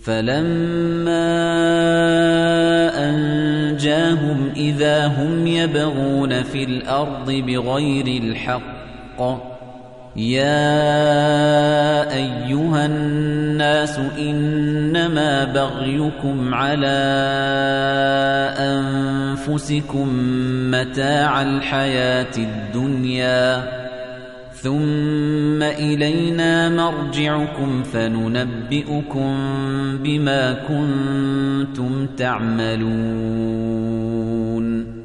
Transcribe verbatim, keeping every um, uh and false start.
فَلَمَّا أَنجَاهُمْ إِذَا هُمْ يَبْغُونَ فِي الْأَرْضِ بِغَيْرِ الْحَقِّ يَا أَيُّهَا النَّاسُ إِنَّمَا بَغْيُكُمْ عَلَى أَنفُسِكُم مَّتَاعَ الْحَيَاةِ الدُّنْيَا ثُمَّ إِلَيْنَا مَرْجِعُكُمْ فَنُنَبِّئُكُم بِمَا كُنتُمْ تَعْمَلُونَ